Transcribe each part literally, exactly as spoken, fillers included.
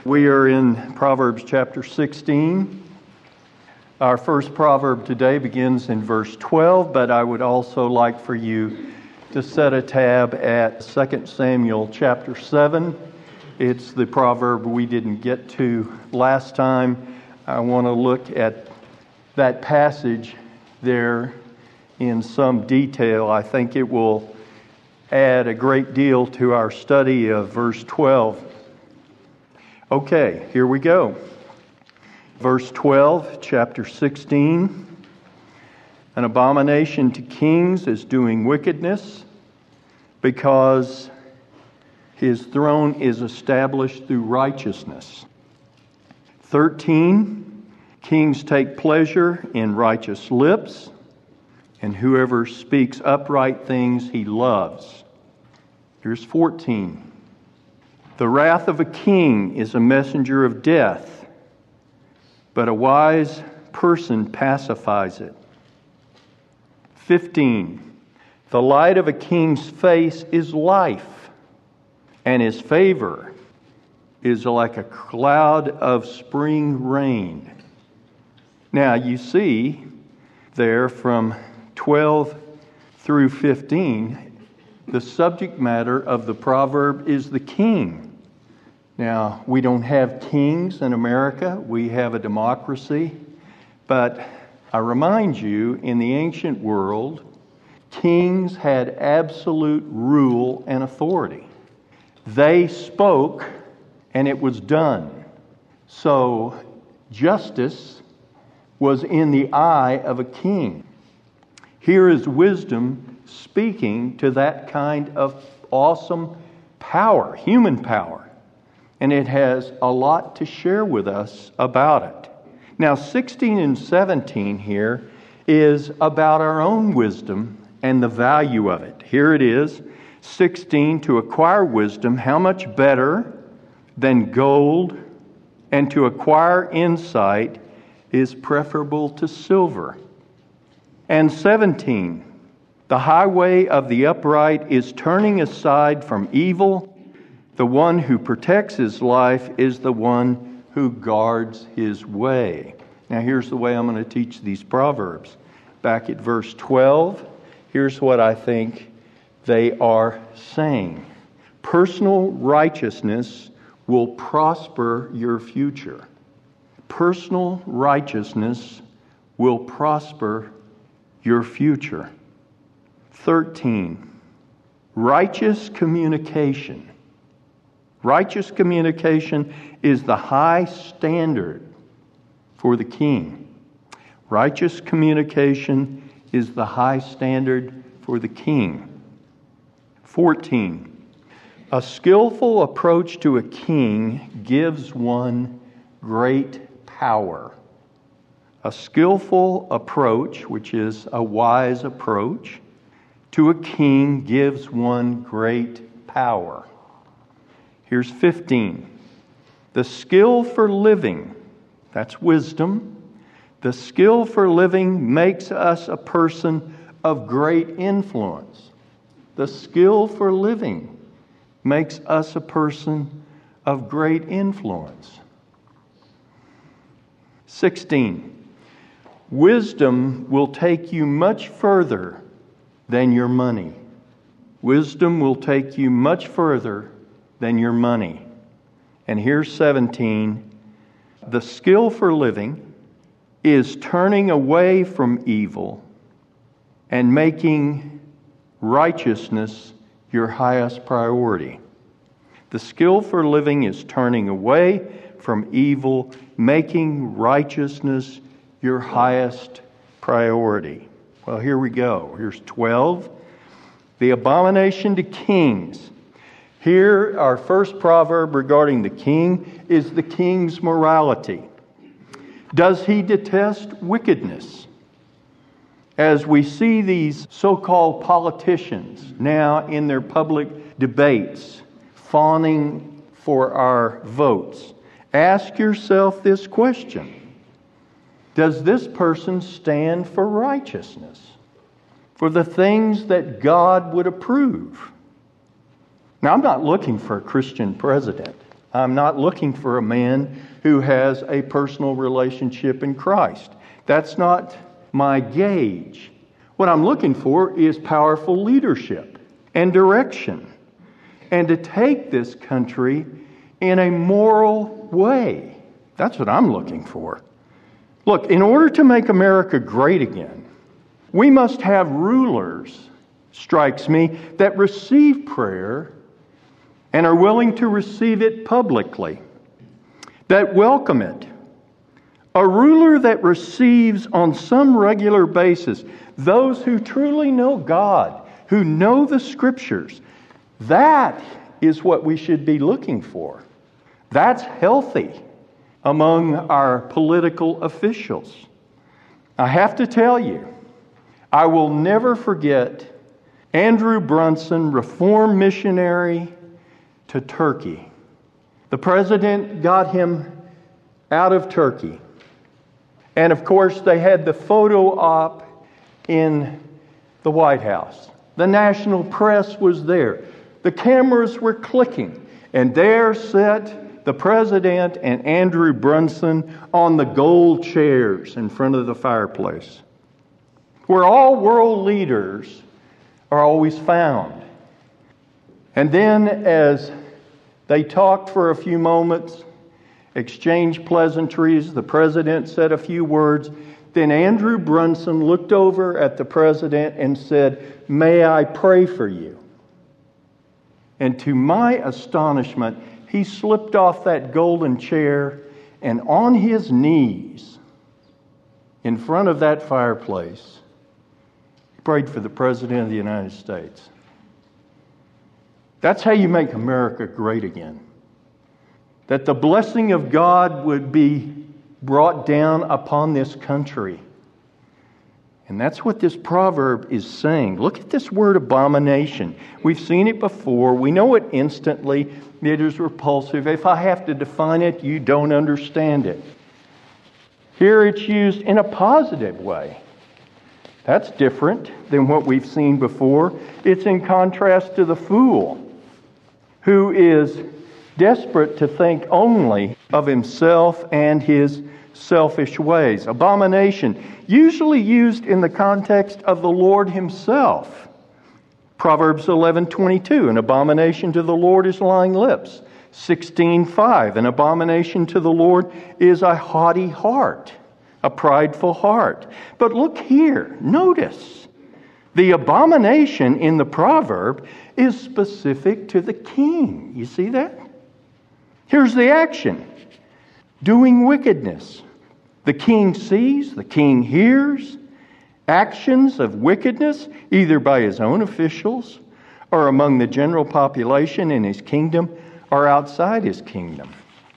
We are in Proverbs chapter sixteen. Our first proverb today begins in verse twelve, but I would also like for you to set a tab at Second Samuel chapter seven. It's the proverb we didn't get to last time. I want to look at that passage there in some detail. I think it will add a great deal to our study of verse twelve. Okay, here we go. Verse twelve, chapter sixteen. An abomination to kings is doing wickedness, because his throne is established through righteousness. thirteen. Kings take pleasure in righteous lips, and whoever speaks upright things he loves. Here's fourteen. The wrath of a king is a messenger of death, but a wise person pacifies it. fifteen. The light of a king's face is life, and his favor is like a cloud of spring rain. Now you see there from twelve through fifteen, the subject matter of the proverb is the king. Now, we don't have kings in America. We have a democracy. But I remind you, in the ancient world, kings had absolute rule and authority. They spoke, and it was done. So, justice was in the eye of a king. Here is wisdom speaking to that kind of awesome power, human power. And it has a lot to share with us about it. Now, sixteen and seventeen here is about our own wisdom and the value of it. Here it is, sixteen, to acquire wisdom, how much better than gold, and to acquire insight is preferable to silver. And seventeen, the highway of the upright is turning aside from evil. The one who protects his life is the one who guards his way. Now here's the way I'm going to teach these proverbs. Back at verse twelve, here's what I think they are saying. Personal righteousness will prosper your future. Personal righteousness will prosper your future. thirteen. Righteous communication. Righteous communication is the high standard for the king. Righteous communication is the high standard for the king. fourteen. A skillful approach to a king gives one great power. A skillful approach, which is a wise approach, to a king gives one great power. Here's fifteen. The skill for living, that's wisdom. The skill for living makes us a person of great influence. The skill for living makes us a person of great influence. sixteen. Wisdom will take you much further than your money. Wisdom will take you much further than your money. And here's seventeen. The skill for living is turning away from evil and making righteousness your highest priority. The skill for living is turning away from evil, making righteousness your highest priority. Well, here we go. Here's twelve. The abomination to kings. Here, our first proverb regarding the king is the king's morality. Does he detest wickedness? As we see these so-called politicians now in their public debates, fawning for our votes, ask yourself this question. Does this person stand for righteousness? For the things that God would approve? Now, I'm not looking for a Christian president. I'm not looking for a man who has a personal relationship in Christ. That's not my gauge. What I'm looking for is powerful leadership and direction, and to take this country in a moral way. That's what I'm looking for. Look, in order to make America great again, we must have rulers, strikes me, that receive prayer and are willing to receive it publicly, that welcome it. A ruler that receives on some regular basis those who truly know God, who know the Scriptures. That is what we should be looking for. That's healthy among our political officials. I have to tell you, I will never forget Andrew Brunson, reform missionary to Turkey. The president got him out of Turkey. And of course, they had the photo op in the White House. The national press was there. The cameras were clicking. And there sat the president and Andrew Brunson on the gold chairs in front of the fireplace, where all world leaders are always found. And then as they talked for a few moments, exchanged pleasantries, the president said a few words, then Andrew Brunson looked over at the president and said, "May I pray for you?" And to my astonishment, he slipped off that golden chair and on his knees in front of that fireplace, he prayed for the President of the United States. That's how you make America great again. That the blessing of God would be brought down upon this country. And that's what this proverb is saying. Look at this word abomination. We've seen it before. We know it instantly. It is repulsive. If I have to define it, you don't understand it. Here it's used in a positive way. That's different than what we've seen before. It's in contrast to the fool, who is desperate to think only of himself and his selfish ways. Abomination, usually used in the context of the Lord himself. Proverbs eleven twenty-two, an abomination to the Lord is lying lips. sixteen five, an abomination to the Lord is a haughty heart, a prideful heart. But look here, notice, the abomination in the proverb is specific to the king. You see that? Here's the action. Doing wickedness. The king sees, the king hears actions of wickedness, either by his own officials or among the general population in his kingdom or outside his kingdom.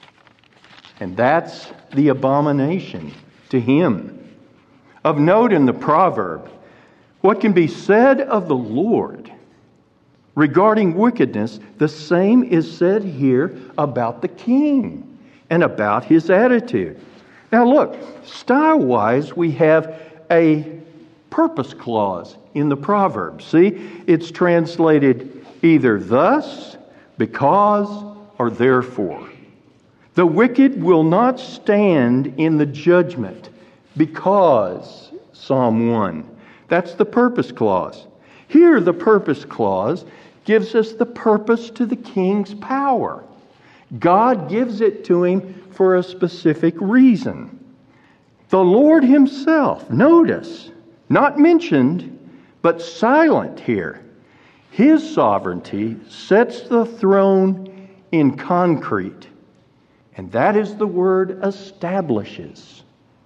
And that's the abomination to him. Of note in the proverb, what can be said of the Lord regarding wickedness, the same is said here about the king and about his attitude. Now look, style-wise, we have a purpose clause in the proverb. See, it's translated either thus, because, or therefore. The wicked will not stand in the judgment because, Psalm one. That's the purpose clause. Here, the purpose clause gives us the purpose to the king's power. God gives it to him for a specific reason. The Lord himself, notice, not mentioned, but silent here. His sovereignty sets the throne in concrete, and that is the word establishes.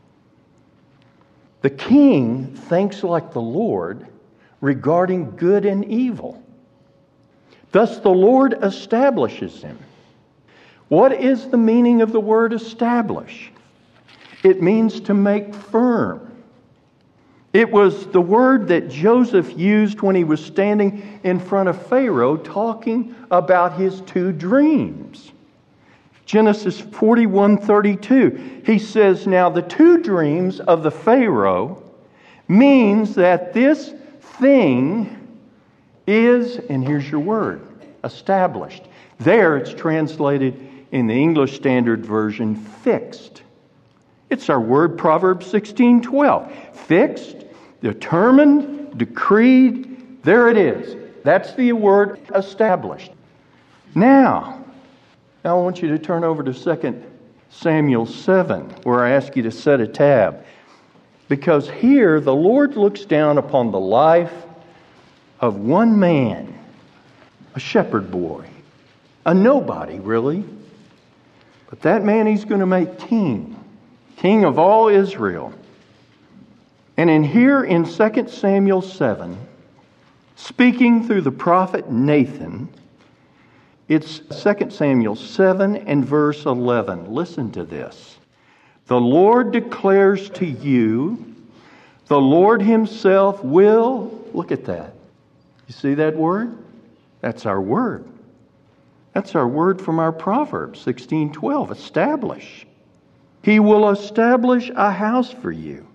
The king thinks like the Lord regarding good and evil. Thus the Lord establishes him. What is the meaning of the word establish? It means to make firm. It was the word that Joseph used when he was standing in front of Pharaoh talking about his two dreams. Genesis forty-one thirty-two. He says, now the two dreams of the Pharaoh means that this thing is, and here's your word, established. There it's translated in the English Standard Version, fixed. It's our word, Proverbs sixteen twelve. Fixed, determined, decreed, there it is. That's the word established. Now, now I want you to turn over to Second Samuel seven, where I ask you to set a tab. Because here the Lord looks down upon the life of one man, a shepherd boy, a nobody really. But that man He's going to make king, king of all Israel. And in here in Second Samuel seven, speaking through the prophet Nathan, it's Second Samuel seven and verse eleven. Listen to this. The Lord declares to you, the Lord Himself will, look at that. You see that word? That's our word. That's our word from our Proverbs sixteen twelve. Establish. He will establish a house for you.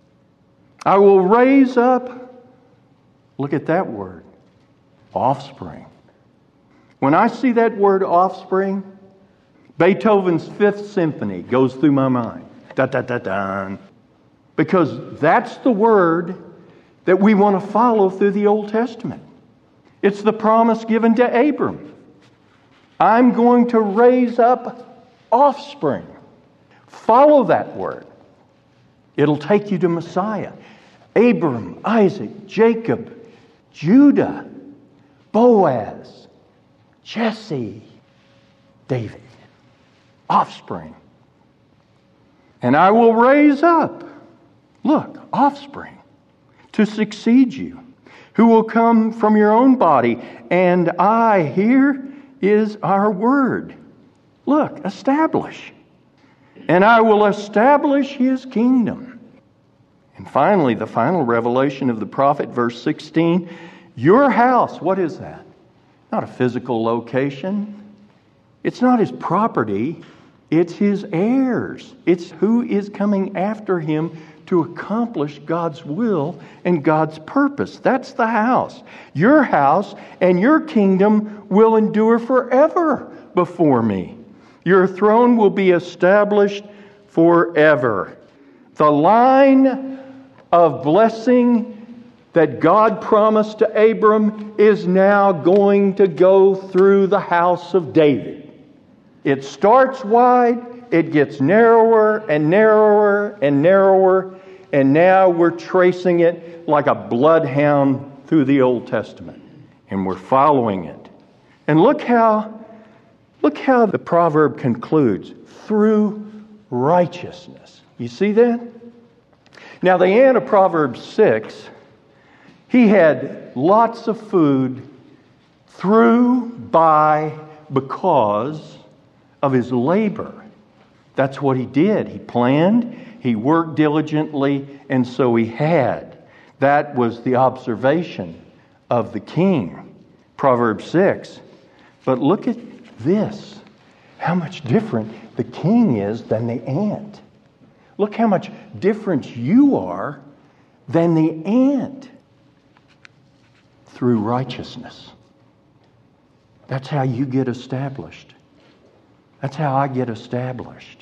I will raise up, look at that word, offspring. When I see that word offspring, Beethoven's Fifth Symphony goes through my mind. Da da da da. Because that's the word that we want to follow through the Old Testament. It's the promise given to Abram. I'm going to raise up offspring. Follow that word. It'll take you to Messiah. Abram, Isaac, Jacob, Judah, Boaz, Jesse, David. Offspring. And I will raise up, look, offspring, to succeed you, who will come from your own body. And I, here is our word. Look, establish. And I will establish His kingdom. And finally, the final revelation of the prophet, verse sixteen, your house, what is that? Not a physical location. It's not his property. It's his heirs. It's who is coming after him to accomplish God's will and God's purpose. That's the house. Your house and your kingdom will endure forever before me. Your throne will be established forever. The line of blessing that God promised to Abram is now going to go through the house of David. It starts wide, it gets narrower and narrower and narrower, and now we're tracing it like a bloodhound through the Old Testament. And we're following it. And look how, look how the proverb concludes. Through righteousness. You see that? Now the end of Proverbs six, he had lots of food through, by, because of his labor. That's what he did. He planned, he worked diligently, and so he had. That was the observation of the king. Proverbs six. But look at this. How much different the king is than the ant. Look how much different you are than the ant. Through righteousness. That's how you get established. That's how I get established.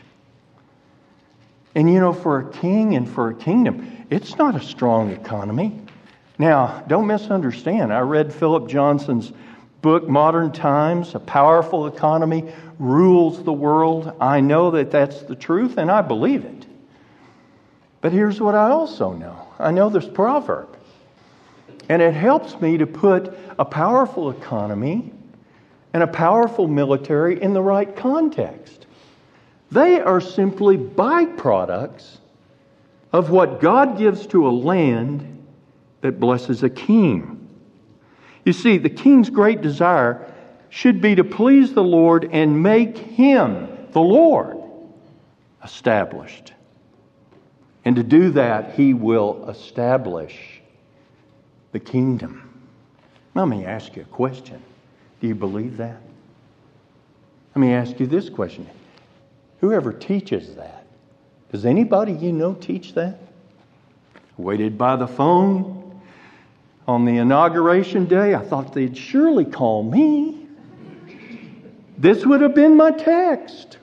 And you know, for a king and for a kingdom, it's not a strong economy. Now, don't misunderstand. I read Philip Johnson's book, Modern Times. A powerful economy rules the world. I know that that's the truth, and I believe it. But here's what I also know. I know this proverb. And it helps me to put a powerful economy and a powerful military in the right context. They are simply byproducts of what God gives to a land that blesses a king. You see, the king's great desire should be to please the Lord and make Him, the Lord, established. And to do that, He will establish the kingdom. Let me ask you a question. Do you believe that? Let me ask you this question. Whoever teaches that, does anybody you know teach that? Waited by the phone on the inauguration day. I thought they'd surely call me. This would have been my text.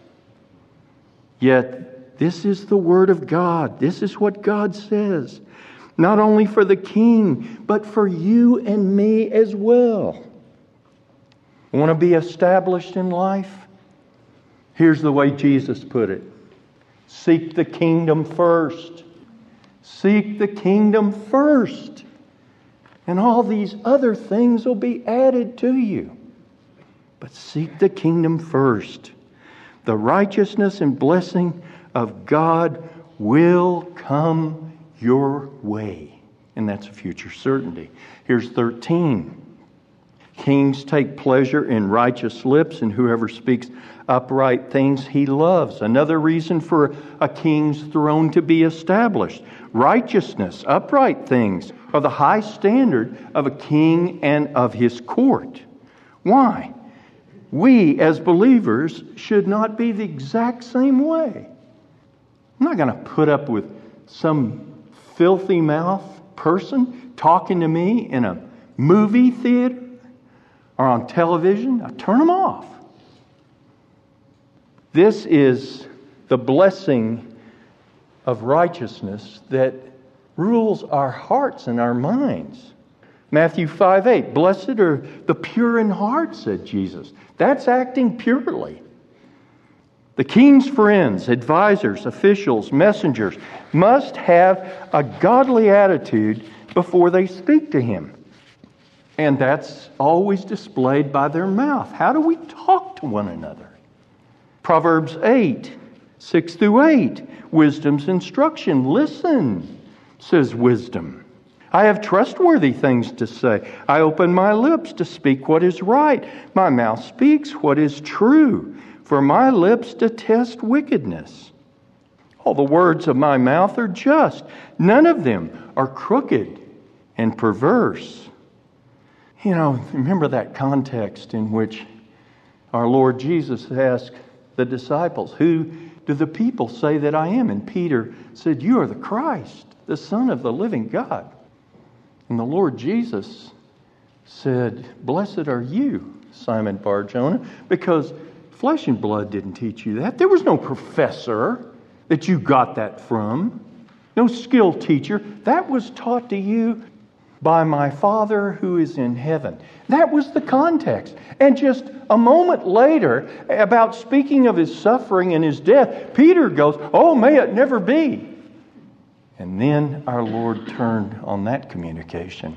Yet, this is the Word of God. This is what God says. Not only for the king, but for you and me as well. Want to be established in life? Here's the way Jesus put it. Seek the kingdom first. Seek the kingdom first. And all these other things will be added to you. But seek the kingdom first. The righteousness and blessing of God will come your way. And that's a future certainty. Here's thirteen. Kings take pleasure in righteous lips, and whoever speaks upright things he loves. Another reason for a king's throne to be established. Righteousness, upright things are the high standard of a king and of his court. Why? We as believers should not be the exact same way. I'm not going to put up with some filthy mouth person talking to me in a movie theater or on television. I turn them off. This is the blessing of righteousness that rules our hearts and our minds. Matthew five eight, blessed are the pure in heart, said Jesus. That's acting purely. The king's friends, advisors, officials, messengers must have a godly attitude before they speak to him. And that's always displayed by their mouth. How do we talk to one another? Proverbs eight, six through eight. Wisdom's instruction. Listen, says wisdom. I have trustworthy things to say. I open my lips to speak what is right. My mouth speaks what is true. For my lips detest wickedness. All the words of my mouth are just. None of them are crooked and perverse. You know, remember that context in which our Lord Jesus asked the disciples, who do the people say that I am? And Peter said, you are the Christ, the Son of the living God. And the Lord Jesus said, blessed are you, Simon Bar-Jonah, because flesh and blood didn't teach you that. There was no professor that you got that from. No skilled teacher. That was taught to you by my Father who is in heaven. That was the context. And just a moment later, about speaking of his suffering and his death, Peter goes, oh, may it never be. And then our Lord turned on that communication.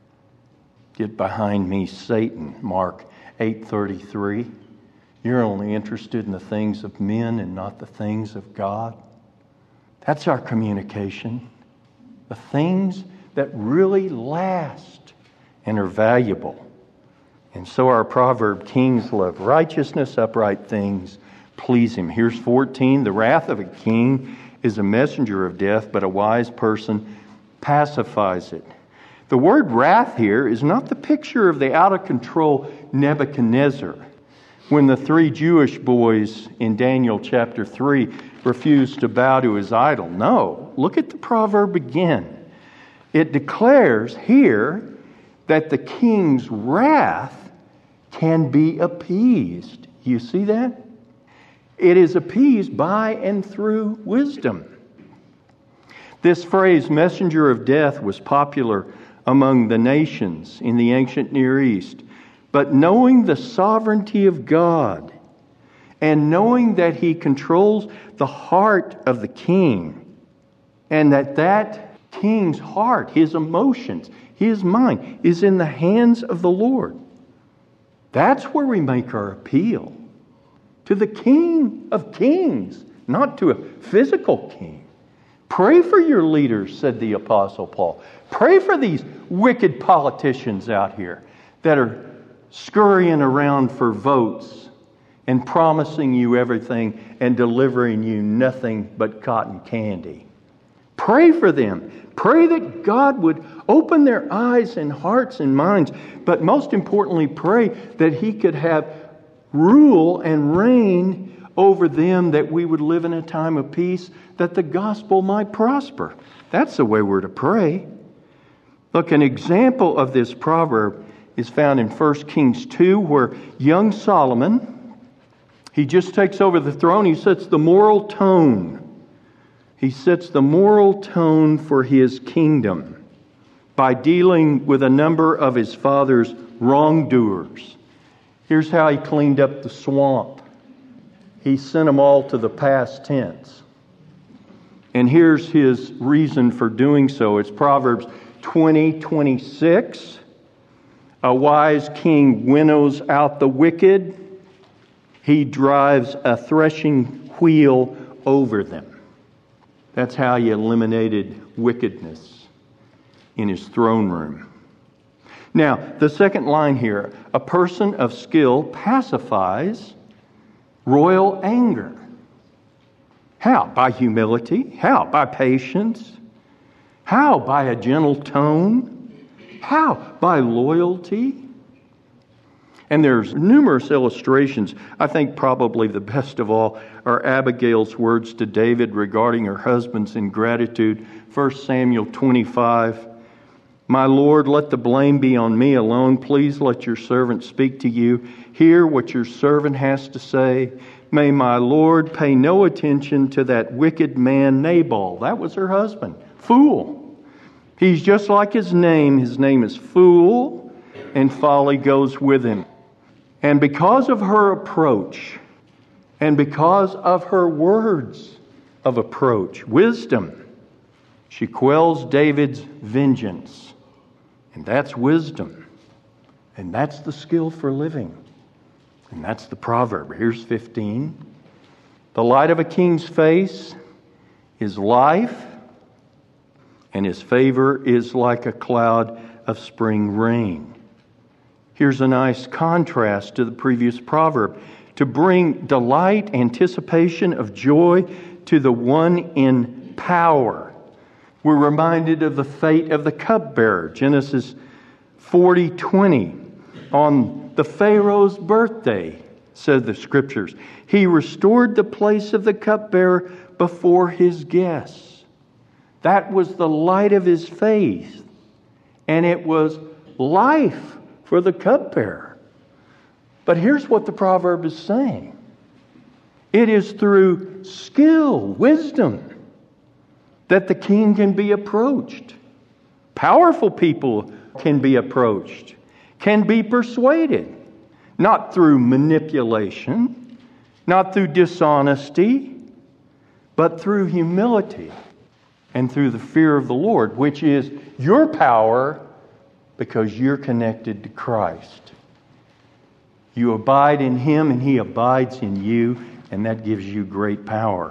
Get behind me, Satan, Mark eight thirty-three. You're only interested in the things of men and not the things of God. That's our communication. The things that really last and are valuable. And so our proverb, kings love righteousness, upright things please him. Here's fourteen. The wrath of a king is a messenger of death, but a wise person pacifies it. The word wrath here is not the picture of the out-of-control Nebuchadnezzar when the three Jewish boys in Daniel chapter three refused to bow to his idol. No, look at the proverb again. It declares here that the king's wrath can be appeased. You see that? It is appeased by and through wisdom. This phrase, messenger of death, was popular among the nations in the ancient Near East. But knowing the sovereignty of God and knowing that he controls the heart of the king and that that king's heart, his emotions, his mind is in the hands of the Lord. That's where we make our appeal. To the King of Kings, not to a physical king. Pray for your leaders, said the Apostle Paul. Pray for these wicked politicians out here that are scurrying around for votes and promising you everything and delivering you nothing but cotton candy. Pray for them. Pray that God would open their eyes and hearts and minds, but most importantly, pray that he could have rule and reign over them, that we would live in a time of peace, that the gospel might prosper. That's the way we're to pray. Look, an example of this proverb is found in First Kings two, where young Solomon He just takes over the throne. He sets the moral tone. He sets the moral tone for his kingdom by dealing with a number of his father's wrongdoers. Here's how he cleaned up the swamp. He sent them all to the past tense. And here's his reason for doing so. It's Proverbs twenty twenty-six. A wise king winnows out the wicked. He drives a threshing wheel over them. That's how he eliminated wickedness in his throne room. Now, the second line here, a person of skill pacifies royal anger. How? By humility. How? By patience. How? By a gentle tone. How? By loyalty. And there's numerous illustrations. I think probably the best of all are Abigail's words to David regarding her husband's ingratitude. First Samuel twenty-five. My Lord, let the blame be on me alone. Please let your servant speak to you. Hear what your servant has to say. May my Lord pay no attention to that wicked man Nabal. That was her husband. Fool. He's just like his name. His name is Fool, and folly goes with him. And because of her approach, and because of her words of approach, wisdom, she quells David's vengeance. And that's wisdom. And that's the skill for living. And that's the proverb. Here's fifteen. The light of a king's face is life, and his favor is like a cloud of spring rain. Here's a nice contrast to the previous proverb. To bring delight, anticipation of joy to the one in power. We're reminded of the fate of the cupbearer, Genesis forty twenty. On the Pharaoh's birthday, said the Scriptures, he restored the place of the cupbearer before his guests. That was the light of his face, and it was life for the cupbearer. But here's what the proverb is saying. It is through skill, wisdom, that the king can be approached. Powerful people can be approached, can be persuaded, not through manipulation, not through dishonesty, but through humility and through the fear of the Lord, which is your power because you're connected to Christ. You abide in Him and He abides in you, and that gives you great power.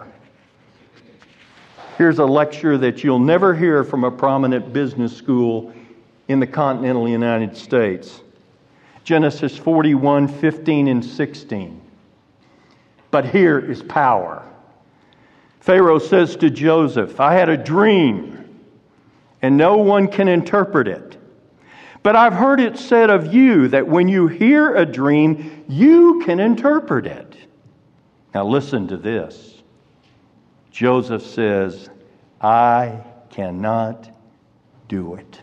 Here's a lecture that you'll never hear from a prominent business school in the continental United States. Genesis forty-one, fifteen and sixteen. But here is power. Pharaoh says to Joseph, I had a dream, and no one can interpret it. But I've heard it said of you that when you hear a dream, you can interpret it. Now listen to this. Joseph says, I cannot do it.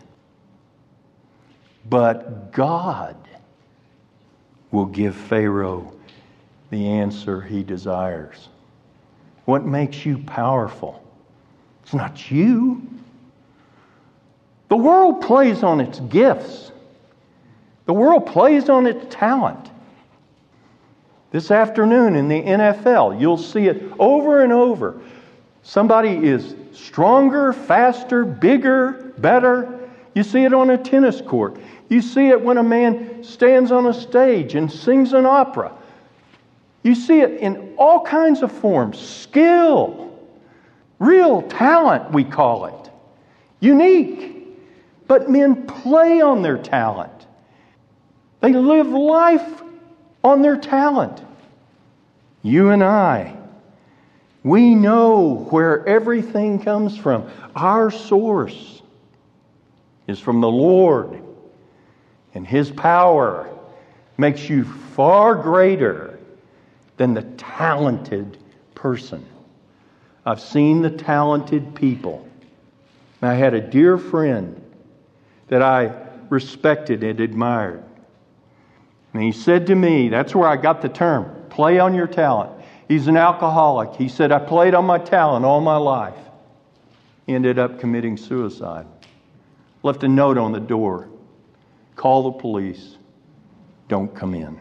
But God will give Pharaoh the answer he desires. What makes you powerful? It's not you. The world plays on its gifts. The world plays on its talent. This afternoon in the N F L, you'll see it over and over. Somebody is stronger, faster, bigger, better. You see it on a tennis court. You see it when a man stands on a stage and sings an opera. You see it in all kinds of forms. Skill, real talent, we call it. Unique. But men play on their talent. They live life on their talent. You and I, we know where everything comes from. Our source is from the Lord. And His power makes you far greater than the talented person. I've seen the talented people. I had a dear friend that I respected and admired. And he said to me, that's where I got the term, Play on your talent. He's an alcoholic. He said, I played on my talent all my life. He ended up committing suicide. Left a note on the door. Call the police. Don't come in.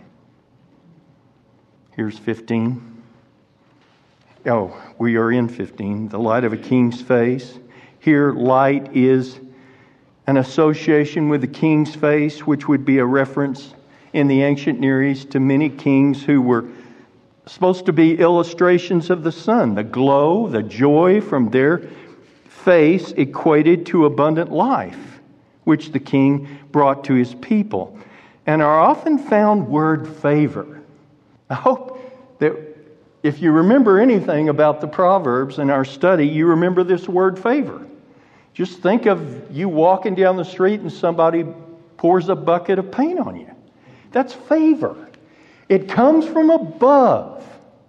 Here's fifteen. Oh, we are in fifteen. The light of a king's face. Here, light is an association with the king's face, which would be a reference in the ancient Near East to many kings who were supposed to be illustrations of the sun. The glow, the joy from their face equated to abundant life, which the king brought to his people. And our often found word favor. I hope that if you remember anything about the Proverbs in our study, you remember this word favor. Just think of you walking down the street and somebody pours a bucket of paint on you. That's favor. It comes from above.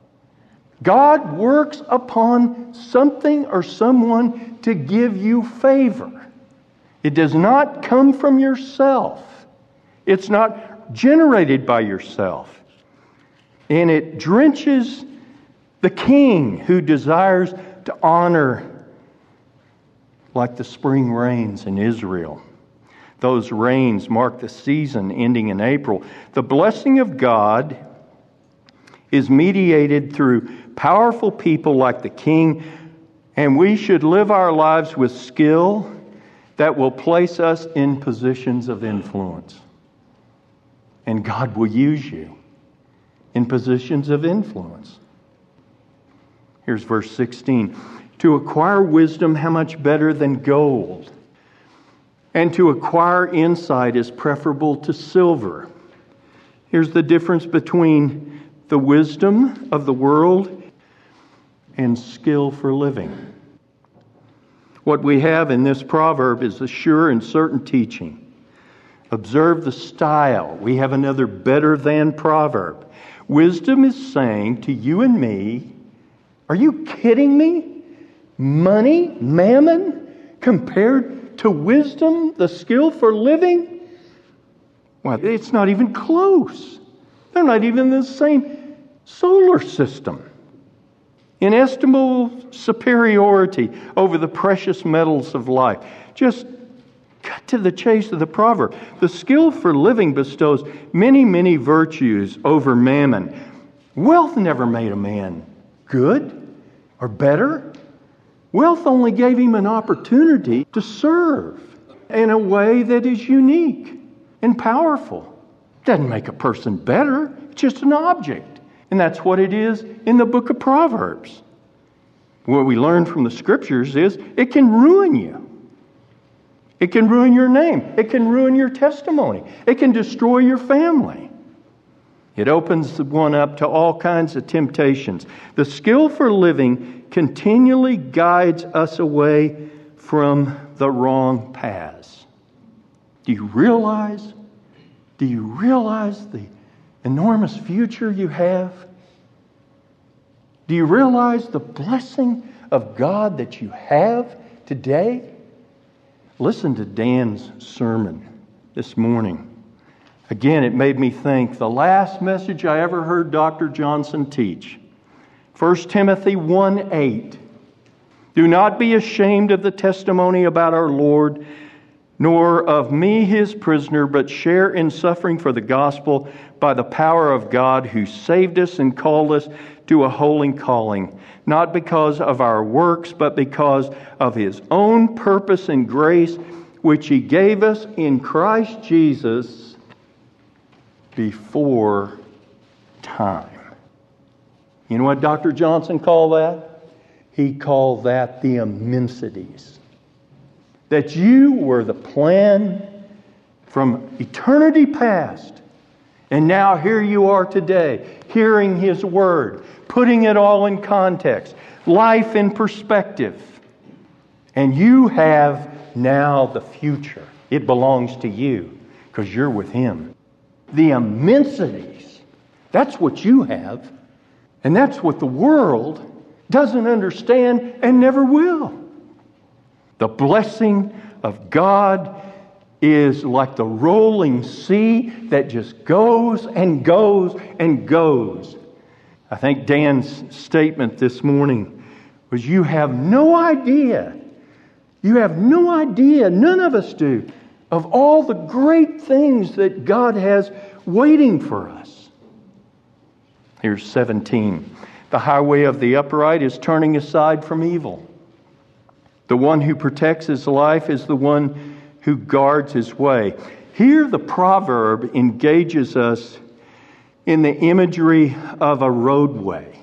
God works upon something or someone to give you favor. It does not come from yourself. It's not generated by yourself. And it drenches the king who desires to honor, like the spring rains in Israel. Those rains mark the season ending in April. The blessing of God is mediated through powerful people like the king, and we should live our lives with skill that will place us in positions of influence. And God will use you in positions of influence. Here's verse sixteen. To acquire wisdom, how much better than gold? And to acquire insight is preferable to silver. Here's the difference between the wisdom of the world and skill for living. What we have in this proverb is a sure and certain teaching. Observe the style. We have another better than proverb. Wisdom is saying to you and me, are you kidding me? Money, mammon, compared to wisdom, the skill for living? Well, it's not even close. They're not even in the same solar system. Inestimable superiority over the precious metals of life. Just cut to the chase of the proverb. The skill for living bestows many, many virtues over mammon. Wealth never made a man good or better. Wealth only gave him an opportunity to serve in a way that is unique and powerful. Doesn't make a person better. It's just an object. And that's what it is in the book of Proverbs. What we learn from the Scriptures is it can ruin you. It can ruin your name. It can ruin your testimony. It can destroy your family. It opens one up to all kinds of temptations. The skill for living continually guides us away from the wrong paths. Do you realize? Do you realize the enormous future you have? Do you realize the blessing of God that you have today? Listen to Dan's sermon this morning. Again, it made me think, the last message I ever heard Doctor Johnson teach, First Timothy one eight. Do not be ashamed of the testimony about our Lord, nor of me his prisoner, but share in suffering for the gospel by the power of God who saved us and called us to a holy calling, not because of our works, but because of his own purpose and grace, which he gave us in Christ Jesus before time. You know what Doctor Johnson called that? He called that the immensities. That you were the plan from eternity past. And now here you are today, hearing his word, putting it all in context, life in perspective. And you have now the future. It belongs to you because you're with him. The immensities, that's what you have. And that's what the world doesn't understand and never will. The blessing of God is like the rolling sea that just goes and goes and goes. I think Dan's statement this morning was, you have no idea, you have no idea, none of us do, of all the great things that God has waiting for us. Here's seventeen. The highway of the upright is turning aside from evil. The one who protects his life is the one who guards his way. Here the proverb engages us in the imagery of a roadway.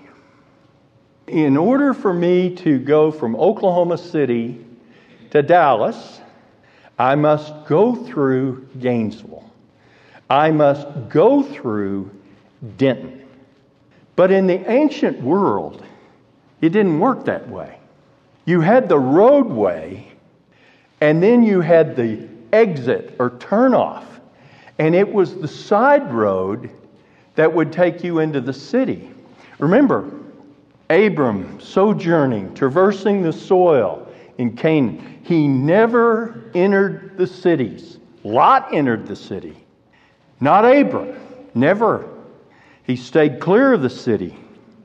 In order for me to go from Oklahoma City to Dallas, I must go through Gainesville. I must go through Denton. But in the ancient world, it didn't work that way. You had the roadway, and then you had the exit or turnoff. And it was the side road that would take you into the city. Remember, Abram sojourning, traversing the soil in Canaan. He never entered the cities. Lot entered the city. Not Abram. Never. He stayed clear of the city.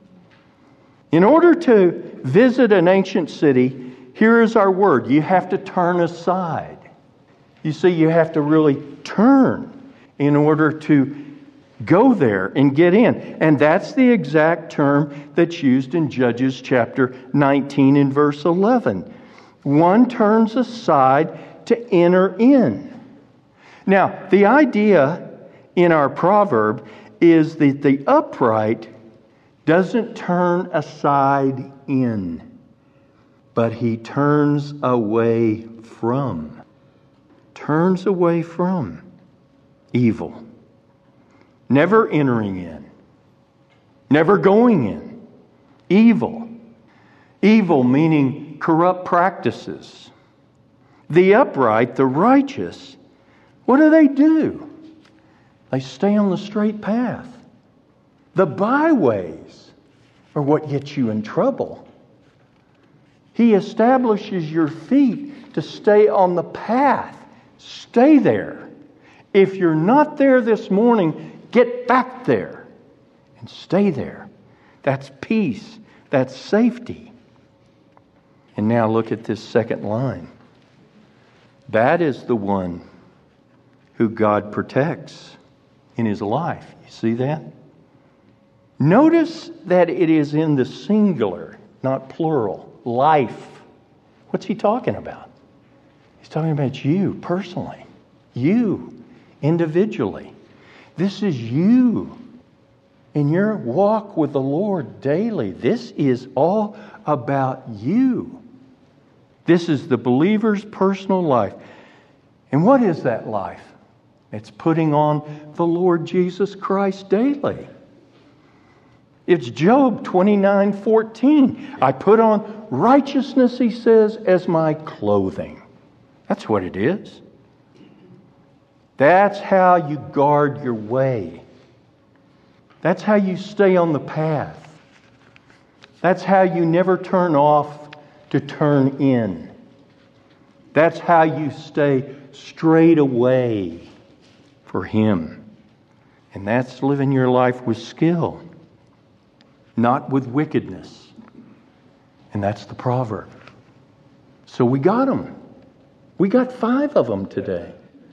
In order to visit an ancient city, here is our word. You have to turn aside. You see, you have to really turn in order to go there and get in. And that's the exact term that's used in Judges chapter nineteen and verse eleven. One turns aside to enter in. Now, the idea in our proverb is that the upright doesn't turn aside in, but he turns away from. Turns away from evil. Never entering in. Never going in. Evil. Evil meaning corrupt practices. The upright, the righteous, what do they do? They stay on the straight path. The byways are what gets you in trouble. He establishes your feet to stay on the path. Stay there. If you're not there this morning, get back there and stay there. That's peace. That's safety. And now look at this second line. That is the one who God protects in his life. You see that? Notice that it is in the singular, not plural. Life. What's he talking about? He's talking about you personally. You individually. This is you in your walk with the Lord daily. This is all about you. This is the believer's personal life. And what is that life? It's putting on the Lord Jesus Christ daily. It's Job twenty-nine fourteen. I put on righteousness, he says, as my clothing. That's what it is. That's how you guard your way. That's how you stay on the path. That's how you never turn off to turn in. That's how you stay straight away for Him. And that's living your life with skill, not with wickedness. And that's the proverb. So we got them. We got five of them today.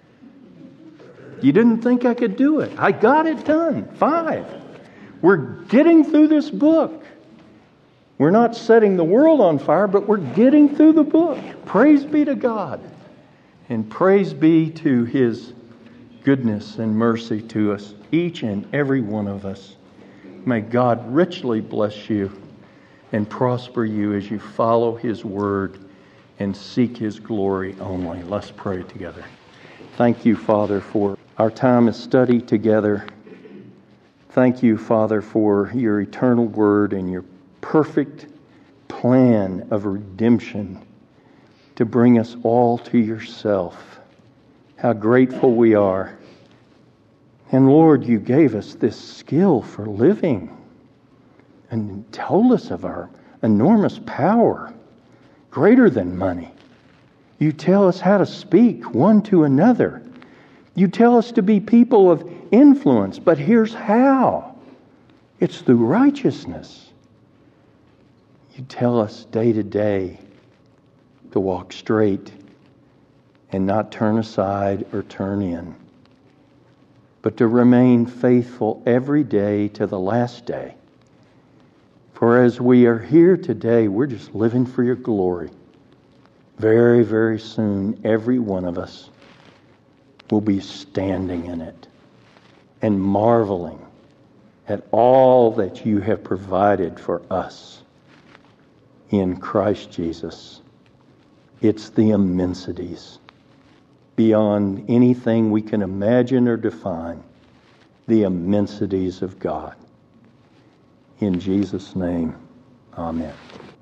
You didn't think I could do it. I got it done. Five. We're getting through this book. We're not setting the world on fire, but we're getting through the book. Praise be to God. And praise be to His goodness and mercy to us, each and every one of us. May God richly bless you and prosper you as you follow His word and seek His glory only. Let's pray together. Thank you, Father, for our time of study together. Thank you, Father, for your eternal word and your perfect plan of redemption to bring us all to yourself. How grateful we are. And Lord, you gave us this skill for living and told us of our enormous power, greater than money. You tell us how to speak one to another. You tell us to be people of influence, but here's how. It's through righteousness. You tell us day to day to walk straight and not turn aside or turn in, but to remain faithful every day to the last day. For as we are here today, we're just living for your glory. Very, very soon, every one of us will be standing in it and marveling at all that you have provided for us in Christ Jesus. It's the immensities beyond anything we can imagine or define, the immensities of God. In Jesus' name, amen.